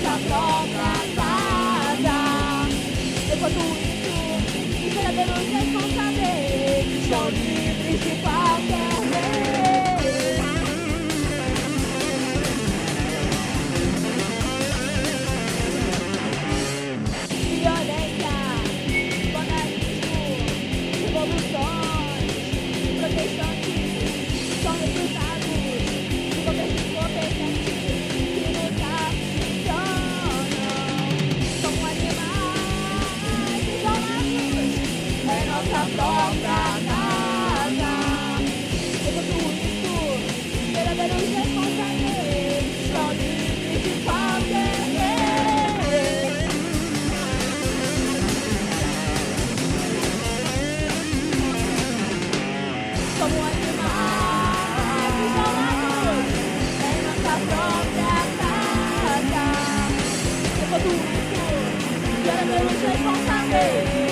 nossa própria casa. Enquanto isso, os verdadeiros responsáveis são livres de qualquer lei. Violência, vandalismo, revoluções, protestantes são resultados de governos incompetentes que nos aprisionam como animais isolados em nossa própria casa. Enquanto isso, os verdadeiros responsáveis são livres de qualquer lei. Como animais isolados em nossa própria casa. Enquanto isso, os verdadeiros responsáveis